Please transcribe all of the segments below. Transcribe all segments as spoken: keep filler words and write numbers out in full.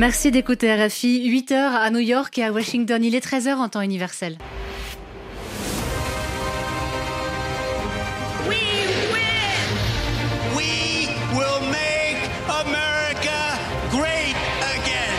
Merci d'écouter R F I. huit heures à New York et à Washington. Il est treize heures en temps universel. We win! We will make America great again!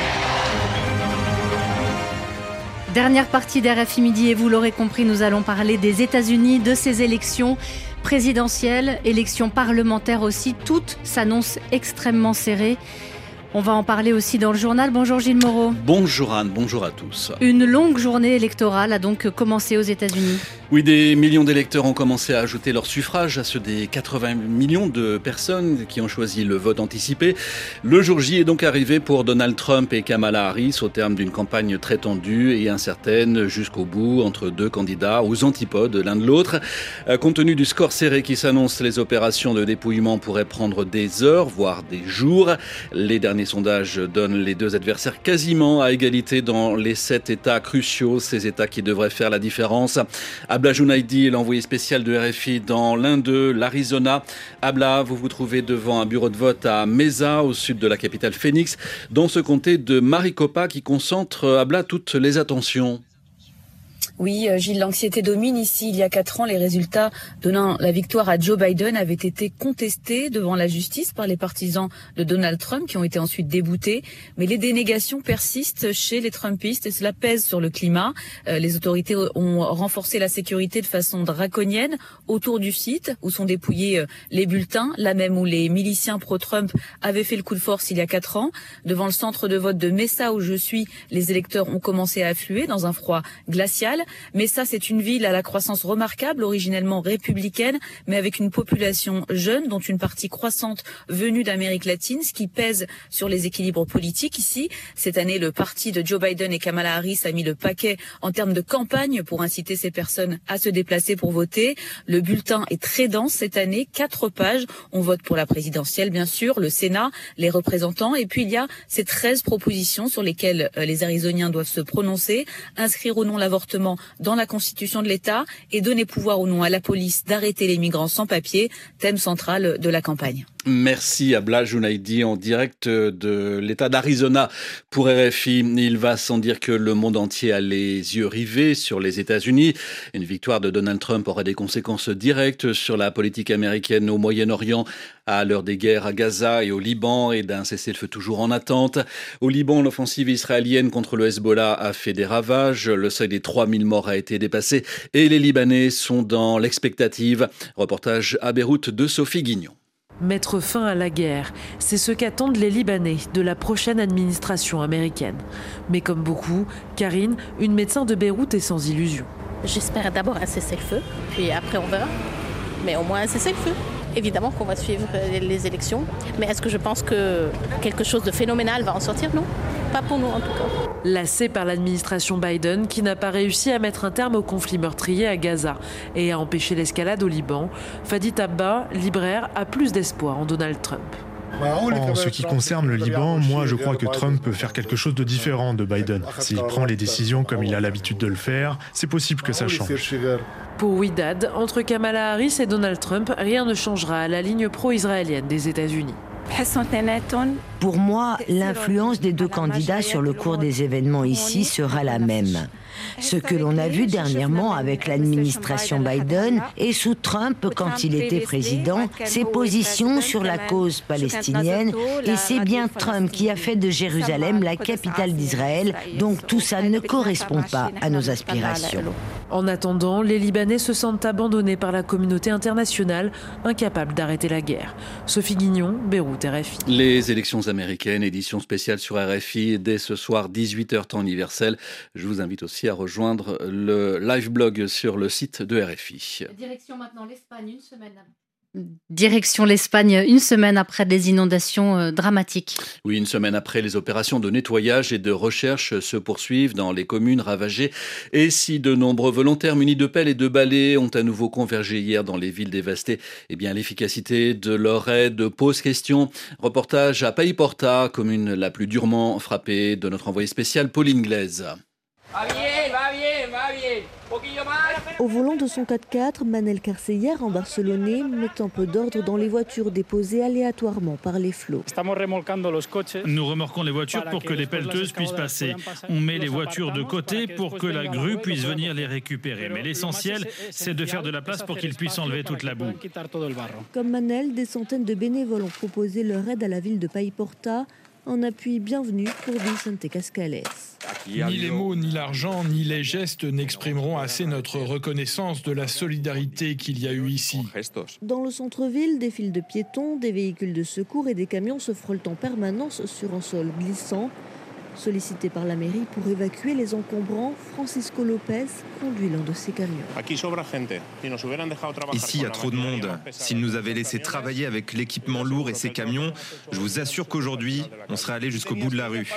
Dernière partie d'R F I Midi et vous l'aurez compris, nous allons parler des États-Unis, de ces élections présidentielles, élections parlementaires aussi. Toutes s'annoncent extrêmement serrées. On va en parler aussi dans le journal. Bonjour Gilles Moreau. Bonjour Anne, bonjour à tous. Une longue journée électorale a donc commencé aux États-Unis. Oui, des millions d'électeurs ont commencé à ajouter leur suffrage à ceux des quatre-vingts millions de personnes qui ont choisi le vote anticipé. Le jour J est donc arrivé pour Donald Trump et Kamala Harris au terme d'une campagne très tendue et incertaine jusqu'au bout entre deux candidats aux antipodes l'un de l'autre. Compte tenu du score serré qui s'annonce, les opérations de dépouillement pourraient prendre des heures, voire des jours. Les derniers sondages donnent les deux adversaires quasiment à égalité dans les sept États cruciaux, ces États qui devraient faire la différence. Abla Jounaidi est l'envoyé spécial de R F I dans l'un d'eux, l'Arizona. Abla, vous vous trouvez devant un bureau de vote à Mesa, au sud de la capitale Phoenix, dans ce comté de Maricopa qui concentre, Abla, toutes les attentions. Oui, Gilles, l'anxiété domine ici. Il y a quatre ans, les résultats donnant la victoire à Joe Biden avaient été contestés devant la justice par les partisans de Donald Trump qui ont été ensuite déboutés. Mais les dénégations persistent chez les Trumpistes et cela pèse sur le climat. Euh, les autorités ont renforcé la sécurité de façon draconienne autour du site où sont dépouillés euh, les bulletins, là même où les miliciens pro-Trump avaient fait le coup de force il y a quatre ans. Devant le centre de vote de Mesa où je suis, les électeurs ont commencé à affluer dans un froid glacial. Mesa, c'est une ville à la croissance remarquable, originellement républicaine, mais avec une population jeune, dont une partie croissante venue d'Amérique latine, ce qui pèse sur les équilibres politiques ici. Cette année, le parti de Joe Biden et Kamala Harris a mis le paquet en termes de campagne pour inciter ces personnes à se déplacer pour voter. Le bulletin est très dense cette année, quatre pages. On vote pour la présidentielle, bien sûr, le Sénat, les représentants, et puis il y a ces treize propositions sur lesquelles les Arizoniens doivent se prononcer, inscrire ou non l'avortement dans la constitution de l'État et donner pouvoir ou non à la police d'arrêter les migrants sans papier, thème central de la campagne. Merci Abla Jounaidi en direct de l'État d'Arizona pour R F I. Il va sans dire que le monde entier a les yeux rivés sur les États-Unis. Une victoire de Donald Trump aurait des conséquences directes sur la politique américaine au Moyen-Orient, à l'heure des guerres à Gaza et au Liban et d'un cessez-le-feu toujours en attente. Au Liban, l'offensive israélienne contre le Hezbollah a fait des ravages. Le seuil des trois mille morts a été dépassé et les Libanais sont dans l'expectative. Reportage à Beyrouth de Sophie Guignon. Mettre fin à la guerre, c'est ce qu'attendent les Libanais de la prochaine administration américaine. Mais comme beaucoup, Karine, une médecin de Beyrouth, est sans illusion. J'espère d'abord un cessez-le-feu, puis après on verra. Mais au moins un cessez-le-feu. Évidemment qu'on va suivre les élections, mais est-ce que je pense que quelque chose de phénoménal va en sortir? Non, pas pour nous en tout cas. Lassée par l'administration Biden qui n'a pas réussi à mettre un terme au conflit meurtrier à Gaza et à empêcher l'escalade au Liban, Fadi Tabba, libraire, a plus d'espoir en Donald Trump. En ce qui concerne le Liban, moi je crois que Trump peut faire quelque chose de différent de Biden. S'il prend les décisions comme il a l'habitude de le faire, c'est possible que ça change. Pour Ouidad, entre Kamala Harris et Donald Trump, rien ne changera à la ligne pro-israélienne des États-Unis. Pour moi, l'influence des deux candidats sur le cours des événements ici sera la même. Ce que l'on a vu dernièrement avec l'administration Biden et sous Trump quand il était président, ses positions sur la cause palestinienne, et c'est bien Trump qui a fait de Jérusalem la capitale d'Israël, donc tout ça ne correspond pas à nos aspirations. En attendant, les Libanais se sentent abandonnés par la communauté internationale, incapables d'arrêter la guerre. Sophie Guignon, Beyrouth, R F I. Les élections américaines, édition spéciale sur R F I, dès ce soir, dix-huit heures temps universel. Je vous invite aussi à rejoindre le live blog sur le site de R F I. Direction maintenant l'Espagne, une semaine après. Direction l'Espagne, une semaine après des inondations euh, dramatiques. Oui, une semaine après, les opérations de nettoyage et de recherche se poursuivent dans les communes ravagées. Et si de nombreux volontaires munis de pelles et de balais ont à nouveau convergé hier dans les villes dévastées, eh bien l'efficacité de leur aide pose question. Reportage à Paiporta, commune la plus durement frappée, de notre envoyé spécial Pauline Glaise. Va bien, va bien, va bien. Au volant de son quatre-quatre, Manel Carceller, en Barcelonais, met un peu d'ordre dans les voitures déposées aléatoirement par les flots. Nous remorquons les voitures pour que les pelleteuses puissent passer. On met les voitures de côté pour que la grue puisse venir les récupérer. Mais l'essentiel, c'est de faire de la place pour qu'ils puissent enlever toute la boue. Comme Manel, des centaines de bénévoles ont proposé leur aide à la ville de Paiporta, un appui bienvenu pour Vicente Cascales. Ni les mots, ni l'argent, ni les gestes n'exprimeront assez notre reconnaissance de la solidarité qu'il y a eu ici. Dans le centre-ville, des files de piétons, des véhicules de secours et des camions se frôlent en permanence sur un sol glissant. Sollicité par la mairie pour évacuer les encombrants, Francisco Lopez conduit l'un de ces camions. Ici, il y a trop de monde. S'ils nous avaient laissé travailler avec l'équipement lourd et ces camions, je vous assure qu'aujourd'hui, on serait allé jusqu'au bout de la rue.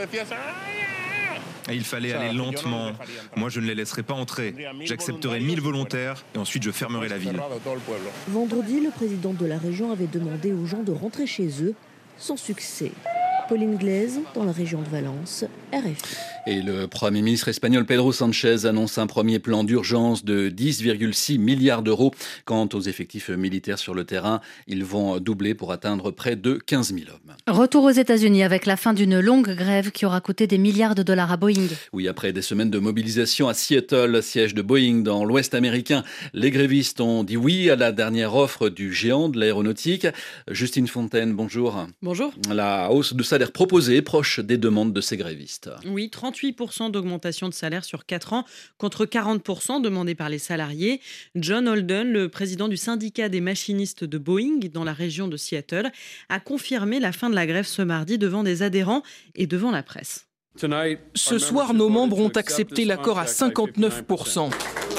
Et il fallait aller lentement. Moi, je ne les laisserai pas entrer. J'accepterai mille volontaires et ensuite je fermerai la ville. Vendredi, le président de la région avait demandé aux gens de rentrer chez eux, sans succès. Pauline Glaise, dans la région de Valence, R F I. Et le Premier ministre espagnol Pedro Sánchez annonce un premier plan d'urgence de dix virgule six milliards d'euros. Quant aux effectifs militaires sur le terrain, ils vont doubler pour atteindre près de quinze mille hommes. Retour aux États-Unis avec la fin d'une longue grève qui aura coûté des milliards de dollars à Boeing. Oui, après des semaines de mobilisation à Seattle, siège de Boeing dans l'Ouest américain, les grévistes ont dit oui à la dernière offre du géant de l'aéronautique. Justine Fontaine, bonjour. Bonjour. La hausse de salaire proposée est proche des demandes de ces grévistes. Oui, trente-huit pour cent d'augmentation de salaire sur quatre ans contre quarante pour cent demandés par les salariés. John Holden, le président du syndicat des machinistes de Boeing dans la région de Seattle, a confirmé la fin de la grève ce mardi devant des adhérents et devant la presse. Ce soir, nos membres ont accepté l'accord à cinquante-neuf pour cent.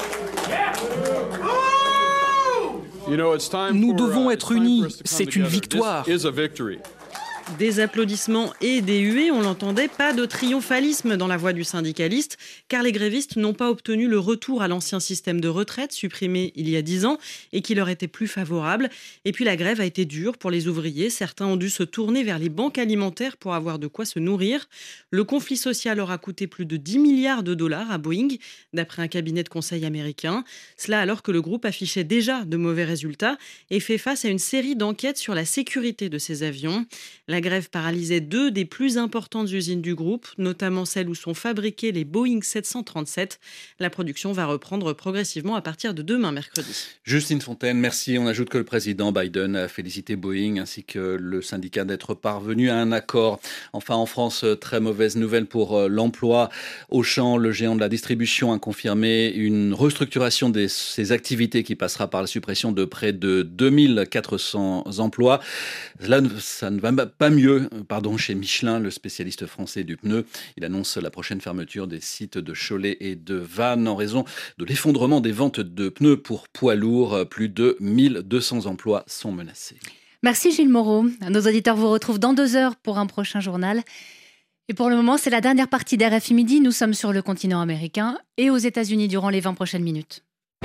Nous devons être unis, c'est une victoire. Des applaudissements et des huées, on l'entendait, pas de triomphalisme dans la voix du syndicaliste, car les grévistes n'ont pas obtenu le retour à l'ancien système de retraite supprimé il y a dix ans et qui leur était plus favorable. Et puis la grève a été dure pour les ouvriers. Certains ont dû se tourner vers les banques alimentaires pour avoir de quoi se nourrir. Le conflit social aura coûté plus de dix milliards de dollars à Boeing, d'après un cabinet de conseil américain. Cela alors que le groupe affichait déjà de mauvais résultats et fait face à une série d'enquêtes sur la sécurité de ses avions. La grève paralysait deux des plus importantes usines du groupe, notamment celles où sont fabriqués les Boeing sept cent trente-sept. La production va reprendre progressivement à partir de demain, mercredi. Justine Fontaine, merci. On ajoute que le président Biden a félicité Boeing ainsi que le syndicat d'être parvenu à un accord. Enfin, en France, très mauvaise nouvelle pour l'emploi. Auchan, le géant de la distribution, a confirmé une restructuration de ses activités qui passera par la suppression de près de deux mille quatre cents emplois. Là, ça ne va pas mieux, pardon, chez Michelin, le spécialiste français du pneu. Il annonce la prochaine fermeture des sites de Cholet et de Vannes en raison de l'effondrement des ventes de pneus pour poids lourds. Plus de mille deux cents emplois sont menacés. Merci Gilles Moreau. Nos auditeurs vous retrouvent dans deux heures pour un prochain journal. Et pour le moment, c'est la dernière partie d'R F I Midi. Nous sommes sur le continent américain et aux États-Unis durant les vingt prochaines minutes.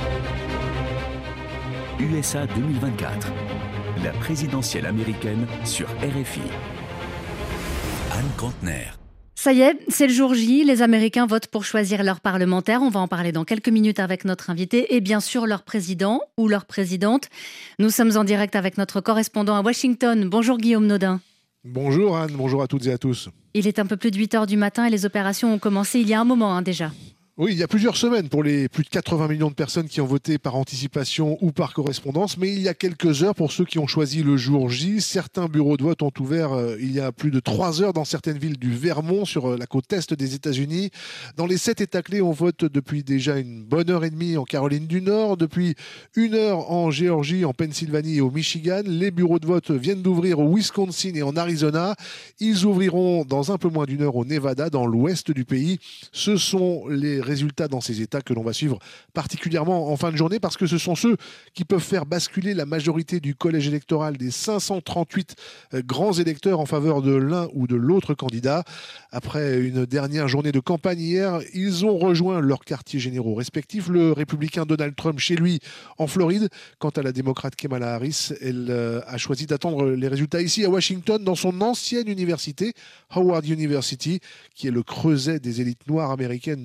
U S A deux mille vingt-quatre. La présidentielle américaine sur R F I. Anne Kantner. Ça y est, c'est le jour J. Les Américains votent pour choisir leurs parlementaires. On va en parler dans quelques minutes avec notre invité et bien sûr leur président ou leur présidente. Nous sommes en direct avec notre correspondant à Washington. Bonjour Guillaume Naudin. Bonjour Anne, bonjour à toutes et à tous. Il est un peu plus de huit heures du matin et les opérations ont commencé il y a un moment hein, déjà. Oui, il y a plusieurs semaines pour les plus de quatre-vingts millions de personnes qui ont voté par anticipation ou par correspondance, mais il y a quelques heures pour ceux qui ont choisi le jour J. Certains bureaux de vote ont ouvert euh, il y a plus de trois heures dans certaines villes du Vermont, sur euh, la côte est des États-Unis. Dans les sept États clés, on vote depuis déjà une bonne heure et demie en Caroline du Nord, depuis une heure en Géorgie, en Pennsylvanie et au Michigan. Les bureaux de vote viennent d'ouvrir au Wisconsin et en Arizona. Ils ouvriront dans un peu moins d'une heure au Nevada, dans l'ouest du pays. Ce sont les résultats dans ces États que l'on va suivre particulièrement en fin de journée parce que ce sont ceux qui peuvent faire basculer la majorité du collège électoral des cinq cent trente-huit grands électeurs en faveur de l'un ou de l'autre candidat. Après une dernière journée de campagne hier, ils ont rejoint leurs quartiers généraux respectifs. Le républicain Donald Trump chez lui en Floride. Quant à la démocrate Kamala Harris, elle a choisi d'attendre les résultats ici à Washington dans son ancienne université, Howard University, qui est le creuset des élites noires américaines depuis des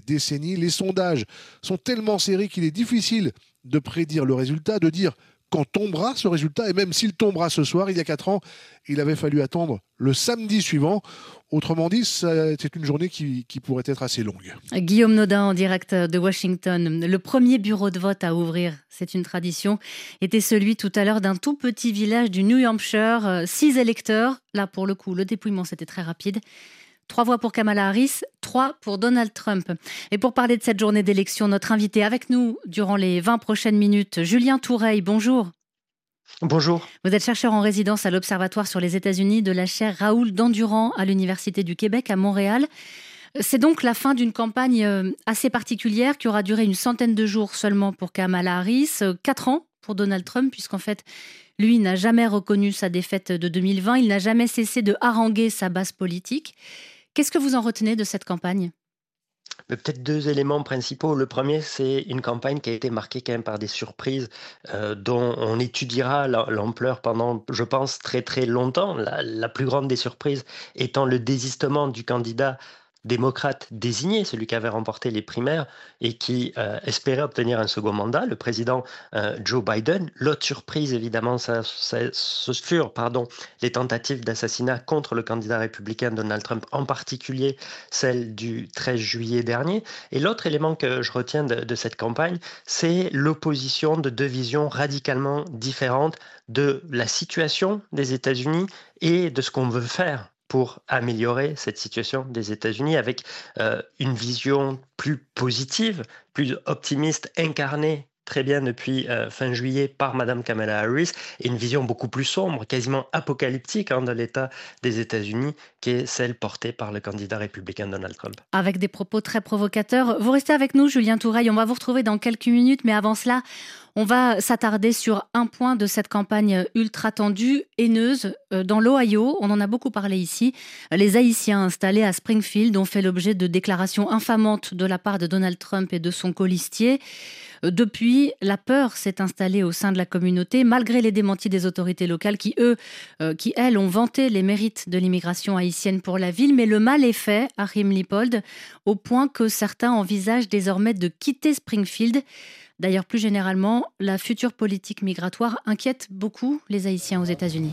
décennies. Les sondages sont tellement serrés qu'il est difficile de prédire le résultat, de dire quand tombera ce résultat. Et même s'il tombera ce soir, il y a quatre ans, il avait fallu attendre le samedi suivant. Autrement dit, c'est une journée qui, qui pourrait être assez longue. Guillaume Nodin en direct de Washington. Le premier bureau de vote à ouvrir, c'est une tradition, était celui tout à l'heure d'un tout petit village du New Hampshire. Six électeurs. Là, pour le coup, le dépouillement, c'était très rapide. Trois voix pour Kamala Harris, trois pour Donald Trump. Et pour parler de cette journée d'élection, notre invité avec nous durant les vingt prochaines minutes, Julien Toureille, bonjour. Bonjour. Vous êtes chercheur en résidence à l'Observatoire sur les États-Unis de la chaire Raoul Dandurand à l'Université du Québec à Montréal. C'est donc la fin d'une campagne assez particulière qui aura duré une centaine de jours seulement pour Kamala Harris, quatre ans pour Donald Trump, puisqu'en fait, lui n'a jamais reconnu sa défaite de deux mille vingt, il n'a jamais cessé de haranguer sa base politique. Qu'est-ce que vous en retenez de cette campagne ? Peut-être deux éléments principaux. Le premier, c'est une campagne qui a été marquée quand même par des surprises euh, dont on étudiera l'ampleur pendant, je pense, très très longtemps. La, la plus grande des surprises étant le désistement du candidat démocrate désigné, celui qui avait remporté les primaires et qui euh, espérait obtenir un second mandat, le président euh, Joe Biden. L'autre surprise, évidemment, ça, ça, ce furent pardon, les tentatives d'assassinat contre le candidat républicain Donald Trump, en particulier celle du treize juillet dernier. Et l'autre élément que je retiens de, de cette campagne, c'est l'opposition de deux visions radicalement différentes de la situation des États-Unis et de ce qu'on veut faire pour améliorer cette situation des États-Unis avec euh, une vision plus positive, plus optimiste, incarnée très bien depuis euh, fin juillet par Madame Kamala Harris, et une vision beaucoup plus sombre, quasiment apocalyptique hein, de l'État des États-Unis, qui est celle portée par le candidat républicain Donald Trump. Avec des propos très provocateurs. Vous restez avec nous, Julien Toureille, on va vous retrouver dans quelques minutes, mais avant cela, on va s'attarder sur un point de cette campagne ultra tendue, haineuse. Dans l'Ohio, on en a beaucoup parlé ici, les Haïtiens installés à Springfield ont fait l'objet de déclarations infamantes de la part de Donald Trump et de son colistier. Depuis, la peur s'est installée au sein de la communauté, malgré les démentis des autorités locales qui, eux, euh, qui elles, ont vanté les mérites de l'immigration haïtienne pour la ville. Mais le mal est fait, Achim Lippold, au point que certains envisagent désormais de quitter Springfield. D'ailleurs, plus généralement, la future politique migratoire inquiète beaucoup les Haïtiens aux États-Unis.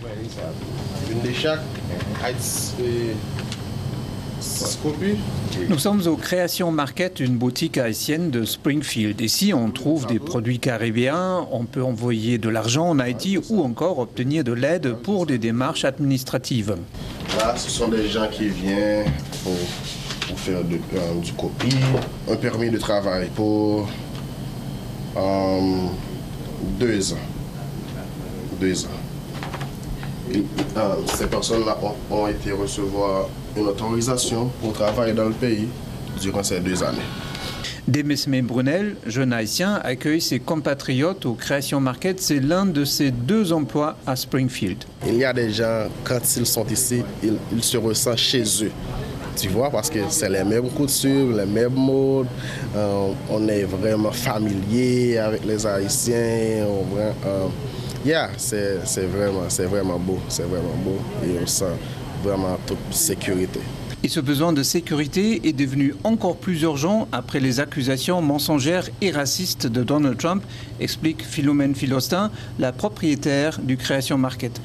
Nous sommes au Création Market, une boutique haïtienne de Springfield. Ici, on trouve des produits caribéens, on peut envoyer de l'argent en Haïti ou encore obtenir de l'aide pour des démarches administratives. Là, ce sont des gens qui viennent pour, pour faire de, euh, du copie, un permis de travail pour euh, deux ans. Deux ans. Et, euh, ces personnes-là ont, ont été recevoir une autorisation pour travailler dans le pays durant ces deux années. Demesme Brunel, jeune haïtien, accueille ses compatriotes au Création Market. C'est l'un de ses deux emplois à Springfield. Il y a des gens, quand ils sont ici, ils, ils se ressentent chez eux. Tu vois, parce que c'est les mêmes coutumes, les mêmes modes. Euh, on est vraiment familier avec les Haïtiens. On, euh, yeah, c'est, c'est, vraiment, c'est vraiment beau, c'est vraiment beau. Et on sent vraiment toute sécurité. Et ce besoin de sécurité est devenu encore plus urgent après les accusations mensongères et racistes de Donald Trump, explique Philomène Philostin, la propriétaire du Création Market.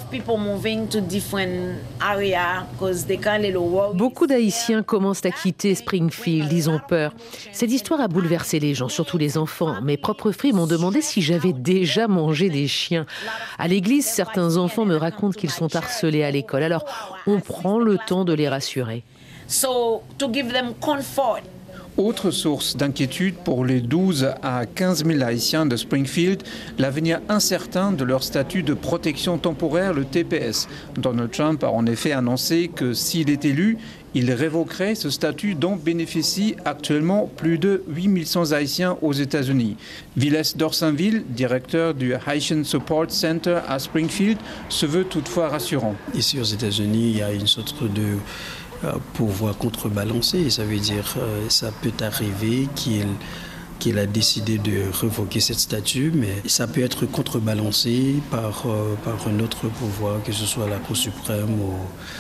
Beaucoup d'Haïtiens commencent à quitter Springfield, ils ont peur. Cette histoire a bouleversé les gens, surtout les enfants. Mes propres filles m'ont demandé si j'avais déjà mangé des chiens. À l'église, certains enfants me racontent qu'ils sont harcelés à l'école. Alors, on prend le temps de les rassurer. So, to give them comfort. Autre source d'inquiétude pour les douze à quinze mille Haïtiens de Springfield, l'avenir incertain de leur statut de protection temporaire, le T P S. Donald Trump a en effet annoncé que s'il est élu, il révoquerait ce statut dont bénéficient actuellement plus de huit mille cent Haïtiens aux États-Unis. Viles Dorsainville, directeur du Haitian Support Center à Springfield, se veut toutefois rassurant. Ici aux États-Unis, il y a une sorte de pouvoir contrebalancer. Ça veut dire euh, ça peut arriver qu'il, qu'il a décidé de révoquer cette statue, mais ça peut être contrebalancé par, euh, par un autre pouvoir, que ce soit la Cour suprême ou,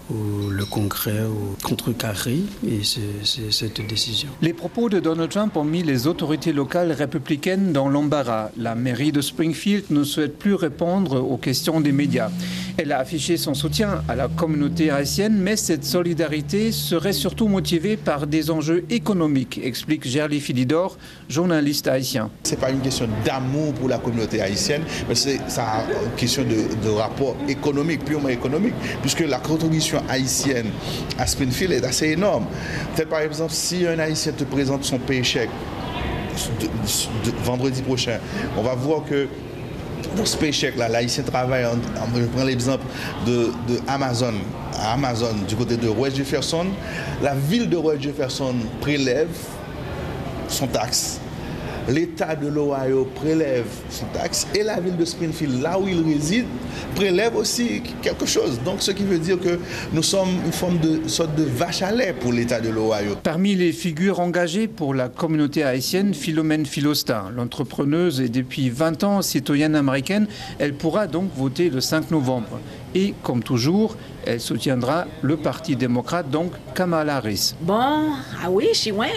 où le Congrès a contrecarré et c'est, c'est cette décision. Les propos de Donald Trump ont mis les autorités locales républicaines dans l'embarras. La mairie de Springfield ne souhaite plus répondre aux questions des médias. Elle a affiché son soutien à la communauté haïtienne, mais cette solidarité serait surtout motivée par des enjeux économiques, explique Gerly Philidor, journaliste haïtien. Ce n'est pas une question d'amour pour la communauté haïtienne, mais c'est ça, une question de, de rapport économique, purement économique, puisque la contribution haïtienne à Springfield est assez énorme. Peut-être par exemple, si un Haïtien te présente son paycheck de, de, de, vendredi prochain, on va voir que dans ce paycheck là, l'Haïtien travaille, en, en, je prends l'exemple de, de Amazon, à Amazon, du côté de West Jefferson, la ville de West Jefferson prélève son taxe. L'État de l'Ohio prélève son taxe et la ville de Springfield, là où il réside, prélève aussi quelque chose. Donc, ce qui veut dire que nous sommes une forme de sorte de vache à lait pour l'État de l'Ohio. Parmi les figures engagées pour la communauté haïtienne, Philomène Philostin, l'entrepreneuse et depuis vingt ans citoyenne américaine, elle pourra donc voter le cinq novembre. Et comme toujours, elle soutiendra le Parti démocrate, donc Kamala Harris. Bon, ah oui, she win.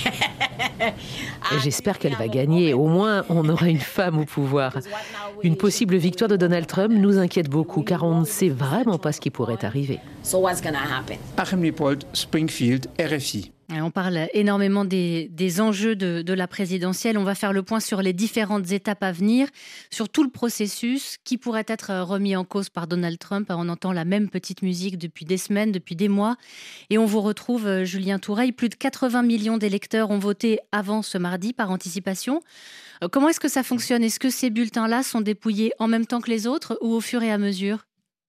J'espère qu'elle va gagner. Au moins, on aura une femme au pouvoir. Une possible victoire de Donald Trump nous inquiète beaucoup, car on ne sait vraiment pas ce qui pourrait arriver. So what's gonna happen? Achim Lippold, Springfield, R F I. On parle énormément des, des enjeux de, de la présidentielle. On va faire le point sur les différentes étapes à venir, sur tout le processus qui pourrait être remis en cause par Donald Trump. On entend la même petite musique depuis des semaines, depuis des mois. Et on vous retrouve, Julien Toureille. Plus de quatre-vingts millions d'électeurs ont voté avant ce mardi par anticipation. Comment est-ce que ça fonctionne? Est-ce que ces bulletins-là sont dépouillés en même temps que les autres ou au fur et à mesure?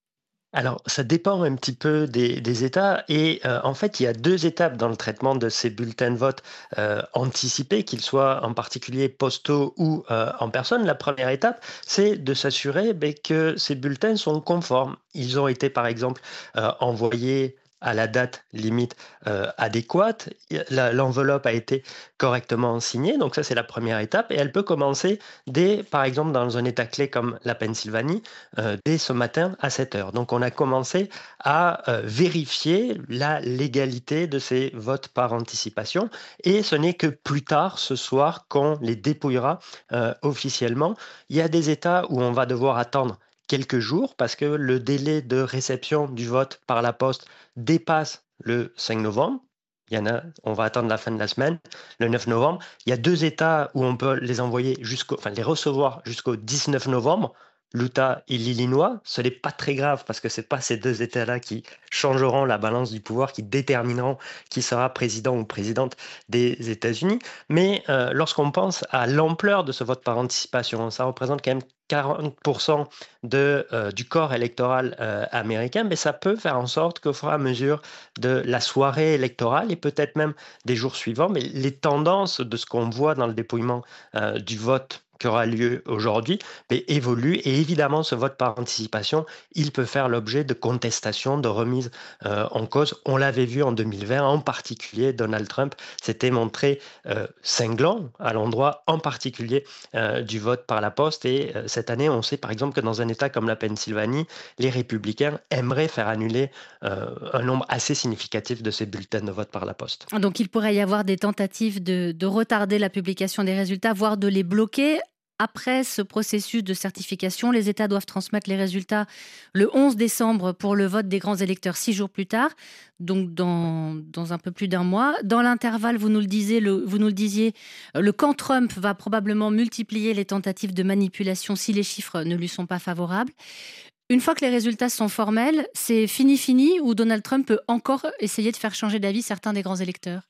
Alors, ça dépend un petit peu des, des États et euh, en fait, il y a deux étapes dans le traitement de ces bulletins de vote euh, anticipés, qu'ils soient en particulier postaux ou euh, en personne. La première étape, c'est de s'assurer ben, que ces bulletins sont conformes. Ils ont été, par exemple, euh, envoyés à la date limite euh, adéquate, la, l'enveloppe a été correctement signée, donc ça c'est la première étape, et elle peut commencer dès, par exemple dans un état clé comme la Pennsylvanie, euh, dès ce matin à sept heures. Donc on a commencé à euh, vérifier la légalité de ces votes par anticipation, et ce n'est que plus tard ce soir qu'on les dépouillera euh, officiellement. Il y a des États où on va devoir attendre quelques jours parce que le délai de réception du vote par la poste dépasse le cinq novembre. Il y en a, on va attendre la fin de la semaine, le neuf novembre. Il y a deux États où on peut les envoyer jusqu'au, enfin les recevoir jusqu'au dix-neuf novembre. L'Utah et l'Illinois, ce n'est pas très grave parce que ce n'est pas ces deux États-là qui changeront la balance du pouvoir, qui détermineront qui sera président ou présidente des États-Unis. Mais euh, lorsqu'on pense à l'ampleur de ce vote par anticipation, ça représente quand même quarante pour cent de, euh, du corps électoral euh, américain, mais ça peut faire en sorte qu'au fur et à mesure de la soirée électorale et peut-être même des jours suivants, mais les tendances de ce qu'on voit dans le dépouillement euh, du vote qui aura lieu aujourd'hui, mais évolue. Et évidemment, ce vote par anticipation, il peut faire l'objet de contestations, de remises euh, en cause. On l'avait vu en deux mille vingt, en particulier, Donald Trump s'était montré euh, cinglant à l'endroit en particulier euh, du vote par la poste. Et euh, cette année, on sait par exemple que dans un État comme la Pennsylvanie, les républicains aimeraient faire annuler euh, un nombre assez significatif de ces bulletins de vote par la poste. Donc il pourrait y avoir des tentatives de, de retarder la publication des résultats, voire de les bloquer. Après ce processus de certification, les États doivent transmettre les résultats le onze décembre pour le vote des grands électeurs, six jours plus tard, donc dans, dans un peu plus d'un mois. Dans l'intervalle, vous nous le disiez, le, vous nous le disiez, le camp Trump va probablement multiplier les tentatives de manipulation si les chiffres ne lui sont pas favorables. Une fois que les résultats sont formels, c'est fini fini ou Donald Trump peut encore essayer de faire changer d'avis certains des grands électeurs?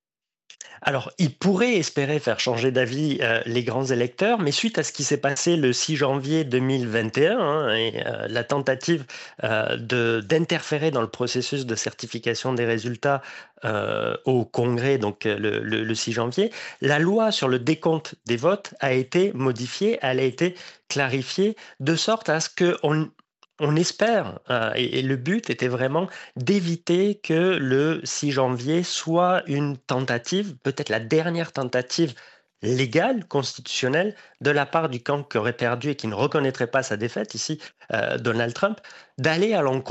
Alors, il pourrait espérer faire changer d'avis euh, les grands électeurs, mais suite à ce qui s'est passé le six janvier deux mille vingt et un hein, et euh, la tentative euh, de, d'interférer dans le processus de certification des résultats euh, au Congrès, donc le, le, le six janvier, la loi sur le décompte des votes a été modifiée, elle a été clarifiée de sorte à ce qu'on On espère, euh, et, et le but était vraiment d'éviter que le six janvier soit une tentative, peut-être la dernière tentative légale, constitutionnelle, de la part du camp qui aurait perdu et qui ne reconnaîtrait pas sa défaite, ici euh, Donald Trump, d'aller à l'encontre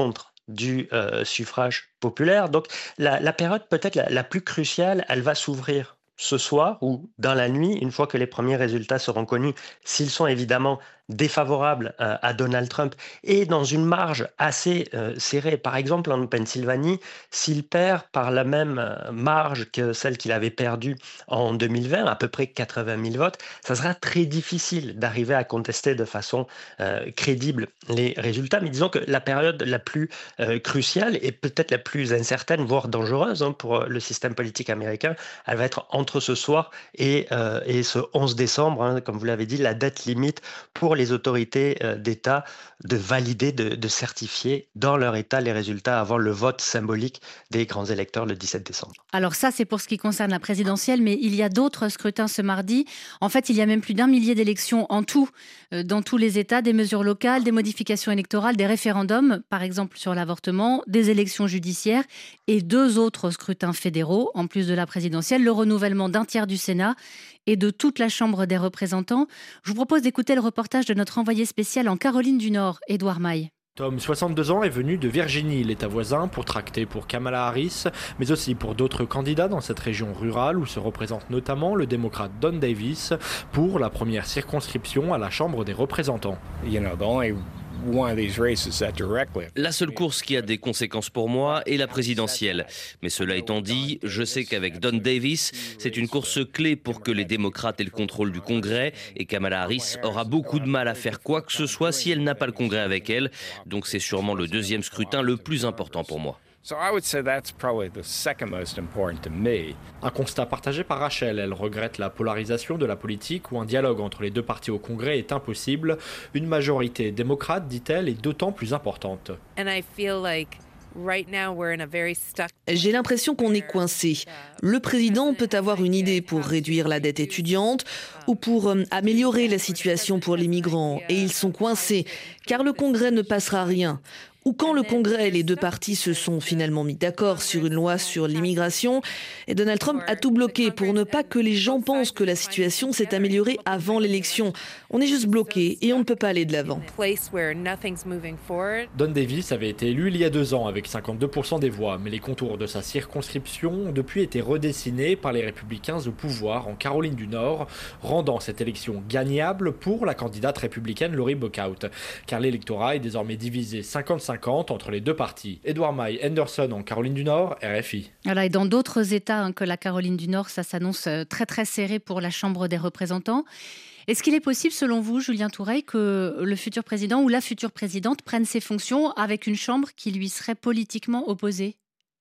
du euh, suffrage populaire. Donc la, la période peut-être la, la plus cruciale, elle va s'ouvrir ce soir ou dans la nuit, une fois que les premiers résultats seront connus, s'ils sont évidemment défavorables euh, à Donald Trump et dans une marge assez euh, serrée. Par exemple, en Pennsylvanie, s'il perd par la même euh, marge que celle qu'il avait perdue en deux mille vingt, à peu près quatre-vingt mille votes, ça sera très difficile d'arriver à contester de façon euh, crédible les résultats. Mais disons que la période la plus euh, cruciale et peut-être la plus incertaine, voire dangereuse hein, pour le système politique américain, elle va être entre ce soir et, euh, et ce onze décembre, hein, comme vous l'avez dit, la date limite pour les autorités euh, d'État de valider, de, de certifier dans leur État les résultats avant le vote symbolique des grands électeurs le dix-sept décembre. Alors ça, c'est pour ce qui concerne la présidentielle, mais il y a d'autres scrutins ce mardi. En fait, il y a même plus d'un millier d'élections en tout euh, dans tous les États, des mesures locales, des modifications électorales, des référendums, par exemple sur l'avortement, des élections judiciaires et deux autres scrutins fédéraux, en plus de la présidentielle, le renouvellement d'un tiers du Sénat et de toute la Chambre des représentants. Je vous propose d'écouter le reportage de notre envoyé spécial en Caroline du Nord, Édouard Maille. Tom, soixante-deux ans, est venu de Virginie, l'État voisin, pour tracter pour Kamala Harris, mais aussi pour d'autres candidats dans cette région rurale où se représente notamment le démocrate Don Davis pour la première circonscription à la Chambre des représentants. You know, the only La seule course qui a des conséquences pour moi est la présidentielle. Mais cela étant dit, je sais qu'avec Don Davis, c'est une course clé pour que les démocrates aient le contrôle du Congrès et Kamala Harris aura beaucoup de mal à faire quoi que ce soit si elle n'a pas le Congrès avec elle. Donc c'est sûrement le deuxième scrutin le plus important pour moi. Un constat partagé par Rachel. Elle regrette la polarisation de la politique où un dialogue entre les deux partis au Congrès est impossible. Une majorité démocrate, dit-elle, est d'autant plus importante. J'ai l'impression qu'on est coincé. Le président peut avoir une idée pour réduire la dette étudiante ou pour euh, améliorer la situation pour les migrants et ils sont coincés car le Congrès ne passera rien. Ou quand le Congrès et les deux partis se sont finalement mis d'accord sur une loi sur l'immigration, et Donald Trump a tout bloqué pour ne pas que les gens pensent que la situation s'est améliorée avant l'élection. On est juste bloqué et on ne peut pas aller de l'avant. Don Davis avait été élu il y a deux ans avec cinquante-deux pour cent des voix, mais les contours de sa circonscription ont depuis été redessinés par les républicains au pouvoir en Caroline du Nord, rendant cette élection gagnable pour la candidate républicaine Lori Buckout, car l'électorat est désormais divisé cinquante-cinq entre les deux partis. Édouard Maille, Henderson en Caroline du Nord, R F I. Voilà, et dans d'autres États hein, que la Caroline du Nord, ça s'annonce très très serré pour la Chambre des représentants. Est-ce qu'il est possible, selon vous, Julien Toureille, que le futur président ou la future présidente prenne ses fonctions avec une Chambre qui lui serait politiquement opposée ?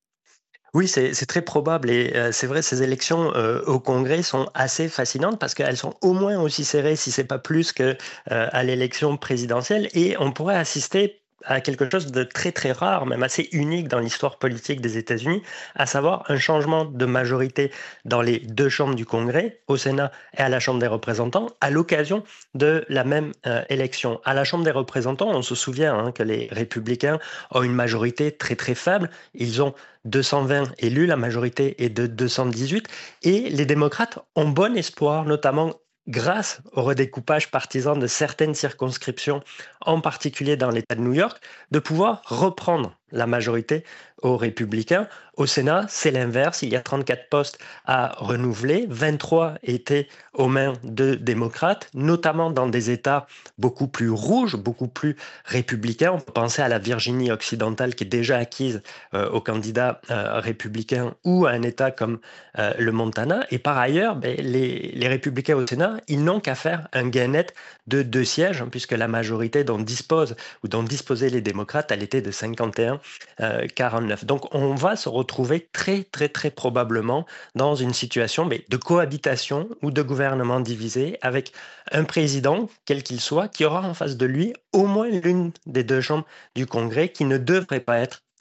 Oui, c'est, c'est très probable et euh, c'est vrai, ces élections euh, au Congrès sont assez fascinantes parce qu'elles sont au moins aussi serrées, si c'est pas plus que euh, à l'élection présidentielle, et on pourrait assister à quelque chose de très très rare, même assez unique dans l'histoire politique des États-Unis, à savoir un changement de majorité dans les deux chambres du Congrès, au Sénat et à la Chambre des représentants, à l'occasion de la même euh, élection. À la Chambre des représentants, on se souvient hein, que les républicains ont une majorité très très faible, ils ont deux cent vingt élus, la majorité est de deux cent dix-huit, et les démocrates ont bon espoir, notamment grâce au redécoupage partisan de certaines circonscriptions, en particulier dans l'État de New York, de pouvoir reprendre la majorité aux Républicains. Au Sénat, c'est l'inverse. Il y a trente-quatre postes à renouveler. vingt-trois étaient aux mains de démocrates, notamment dans des États beaucoup plus rouges, beaucoup plus républicains. On peut penser à la Virginie occidentale qui est déjà acquise euh, aux candidats euh, républicains ou à un État comme euh, le Montana. Et par ailleurs, ben, les, les républicains au Sénat, ils n'ont qu'à faire un gain net de deux sièges, hein, puisque la majorité dont disposent ou dont disposaient les démocrates, elle était de cinquante et un à quarante-neuf. Donc on va se retrouver très très très probablement dans une situation mais, de cohabitation ou de gouvernement divisé avec un président, quel qu'il soit, qui aura en face de lui au moins l'une des deux chambres du Congrès qui ne devrait pas être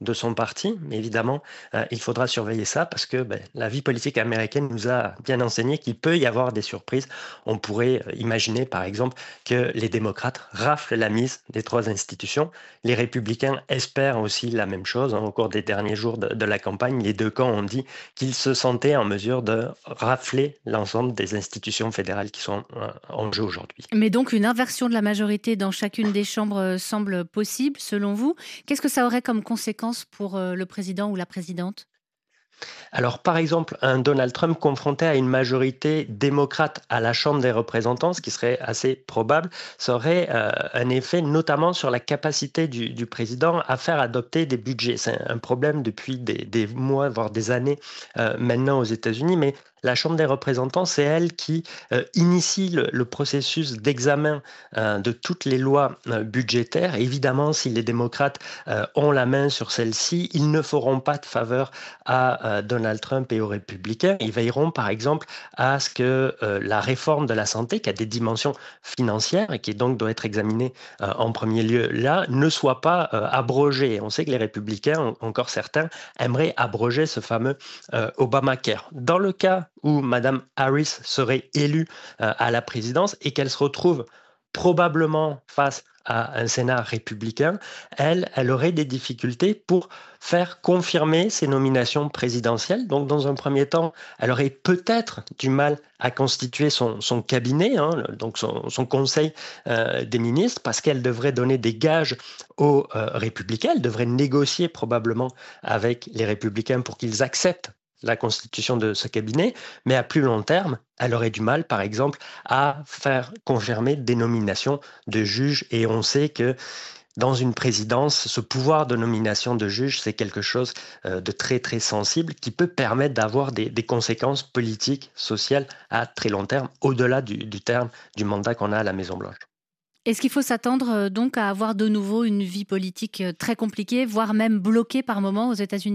de son parti, mais évidemment, euh, il faudra surveiller ça parce que ben, la vie politique américaine nous a bien enseigné qu'il peut y avoir des surprises. On pourrait imaginer, par exemple, que les démocrates raflent la mise des trois institutions. Les républicains espèrent aussi la même chose. Hein. Au cours des derniers jours de, de la campagne, les deux camps ont dit qu'ils se sentaient en mesure de rafler l'ensemble des institutions fédérales qui sont euh, en jeu aujourd'hui. Mais donc, une inversion de la majorité dans chacune des chambres semble possible, selon vous. Qu'est-ce que ça aurait comme conséquence pour le président ou la présidente ? Alors, par exemple, un Donald Trump confronté à une majorité démocrate à la Chambre des représentants, ce qui serait assez probable, ça aurait euh, un effet notamment sur la capacité du, du président à faire adopter des budgets. C'est un problème depuis des, des mois, voire des années euh, maintenant aux États-Unis, mais la Chambre des représentants, c'est elle qui euh, initie le, le processus d'examen euh, de toutes les lois euh, budgétaires. Évidemment, si les démocrates euh, ont la main sur celles-ci, ils ne feront pas de faveur à euh, Donald Trump et aux républicains. Ils veilleront, par exemple, à ce que euh, la réforme de la santé, qui a des dimensions financières et qui donc doit être examinée euh, en premier lieu là, ne soit pas euh, abrogée. On sait que les républicains, encore certains, aimeraient abroger ce fameux euh, Obamacare. Dans le cas où Mme Harris serait élue euh, à la présidence et qu'elle se retrouve probablement face à un Sénat républicain, elle, elle aurait des difficultés pour faire confirmer ses nominations présidentielles. Donc, dans un premier temps, elle aurait peut-être du mal à constituer son, son cabinet, hein, donc son, son conseil euh, des ministres, parce qu'elle devrait donner des gages aux euh, républicains. Elle devrait négocier probablement avec les républicains pour qu'ils acceptent la constitution de ce cabinet, mais à plus long terme, elle aurait du mal, par exemple, à faire confirmer des nominations de juges. Et on sait que dans une présidence, ce pouvoir de nomination de juges, c'est quelque chose de très, très sensible qui peut permettre d'avoir des, des conséquences politiques, sociales à très long terme, au-delà du, du terme du mandat qu'on a à la Maison-Blanche. Est-ce qu'il faut s'attendre donc à avoir de nouveau une vie politique très compliquée, voire même bloquée par moments aux États-Unis ?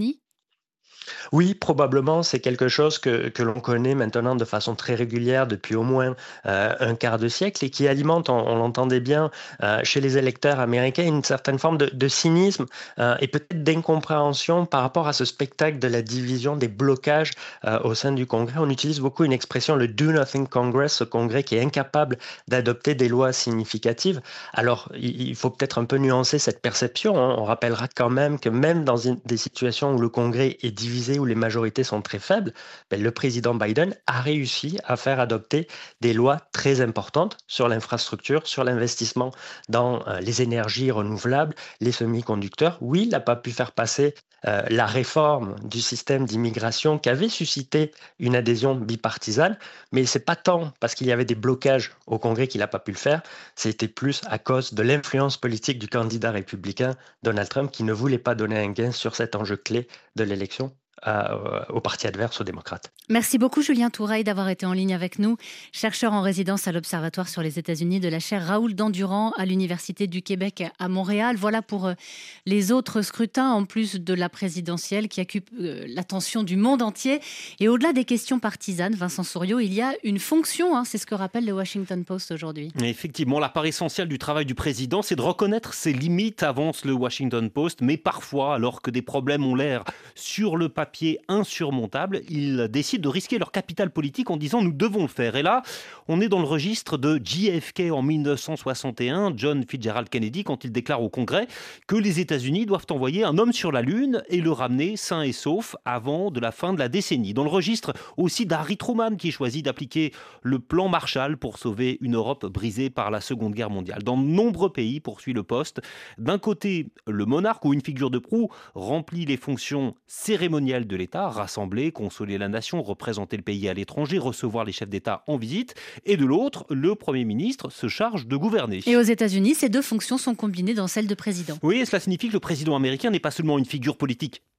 Oui, probablement, c'est quelque chose que, que l'on connaît maintenant de façon très régulière depuis au moins euh, un quart de siècle et qui alimente, on, on l'entendait bien, euh, chez les électeurs américains, une certaine forme de, de cynisme euh, et peut-être d'incompréhension par rapport à ce spectacle de la division, des blocages euh, au sein du Congrès. On utilise beaucoup une expression, le Do Nothing Congress, ce Congrès qui est incapable d'adopter des lois significatives. Alors, il, il faut peut-être un peu nuancer cette perception. Hein. On rappellera quand même que même dans une, des situations où le Congrès est divisé, où les majorités sont très faibles, ben le président Biden a réussi à faire adopter des lois très importantes sur l'infrastructure, sur l'investissement dans euh, les énergies renouvelables, les semi-conducteurs. Oui, il n'a pas pu faire passer euh, la réforme du système d'immigration qui avait suscité une adhésion bipartisane, mais c'est pas tant parce qu'il y avait des blocages au Congrès qu'il n'a pas pu le faire, c'était plus à cause de l'influence politique du candidat républicain Donald Trump qui ne voulait pas donner un gain sur cet enjeu clé de l'élection À, euh, au parti adverse, aux démocrates. Merci beaucoup Julien Touraille d'avoir été en ligne avec nous, chercheur en résidence à l'Observatoire sur les États-Unis de la chaire Raoul Dandurand à l'Université du Québec à Montréal. Voilà pour euh, les autres scrutins, en plus de la présidentielle qui occupe euh, l'attention du monde entier. Et au-delà des questions partisanes, Vincent Souriau, il y a une fonction, hein, c'est ce que rappelle le Washington Post aujourd'hui. Effectivement, la part essentielle du travail du président, c'est de reconnaître ses limites, avance le Washington Post, mais parfois, alors que des problèmes ont l'air sur le papier insurmontable, ils décident de risquer leur capital politique en disant « nous devons le faire ». Et là, on est dans le registre de J F K en mille neuf cent soixante et un, John Fitzgerald Kennedy, quand il déclare au Congrès que les États-Unis doivent envoyer un homme sur la Lune et le ramener sain et sauf avant de la fin de la décennie. Dans le registre aussi d'Harry Truman, qui choisit d'appliquer le plan Marshall pour sauver une Europe brisée par la Seconde Guerre mondiale. Dans de nombreux pays, poursuit le Poste, d'un côté, le monarque ou une figure de proue remplit les fonctions cérémonielles de l'État, rassembler, consoler la nation, représenter le pays à l'étranger, recevoir les chefs d'État en visite, et de l'autre, le Premier ministre se charge de gouverner. Et aux États-Unis, ces deux fonctions sont combinées dans celle de président. Oui, et cela signifie que le président américain n'est pas seulement une figure politique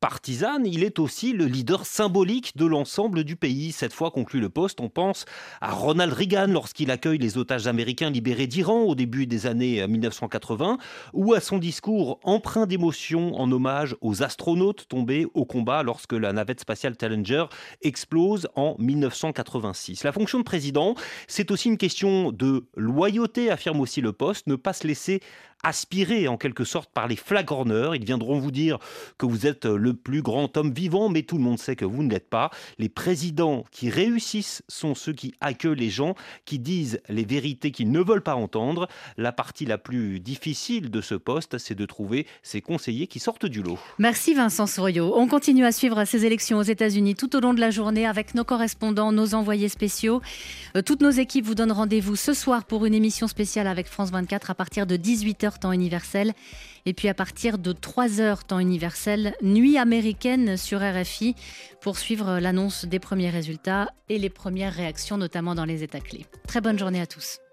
partisane, il est aussi le leader symbolique de l'ensemble du pays. Cette fois, conclut le Post, on pense à Ronald Reagan lorsqu'il accueille les otages américains libérés d'Iran au début des années mille neuf cent quatre-vingts, ou à son discours empreint d'émotion en hommage aux astronautes tombés au combat lorsque la navette spatiale Challenger explose en mille neuf cent quatre-vingt-six. La fonction de président, c'est aussi une question de loyauté, affirme aussi le Post, ne pas se laisser aspirés en quelque sorte par les flagorneurs. Ils viendront vous dire que vous êtes le plus grand homme vivant, mais tout le monde sait que vous ne l'êtes pas. Les présidents qui réussissent sont ceux qui accueillent les gens, qui disent les vérités qu'ils ne veulent pas entendre. La partie la plus difficile de ce poste, c'est de trouver ces conseillers qui sortent du lot. Merci Vincent Souriau. On continue à suivre ces élections aux États-Unis tout au long de la journée avec nos correspondants, nos envoyés spéciaux. Euh, toutes nos équipes vous donnent rendez-vous ce soir pour une émission spéciale avec France vingt-quatre à partir de dix-huit heures temps universel. Et puis à partir de trois heures temps universel, nuit américaine sur R F I pour suivre l'annonce des premiers résultats et les premières réactions, notamment dans les États clés. Très bonne journée à tous.